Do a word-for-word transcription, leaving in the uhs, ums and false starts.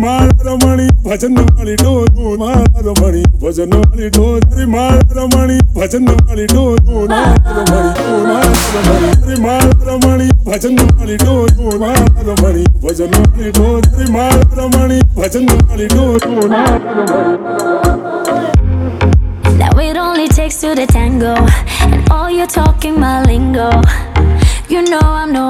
माल रमणी भजन वाली डोर माल रमणी भजन वाली डोर माल रमणी भजन वाली डोर माल रमणी माल रमणी माल रमणी भजन वाली डोर माल रमणी भजन वाली डोर माल रमणी भजन वाली door mall Ramani. Now it only takes two to tango, and all you're talking my lingo. You know I'm no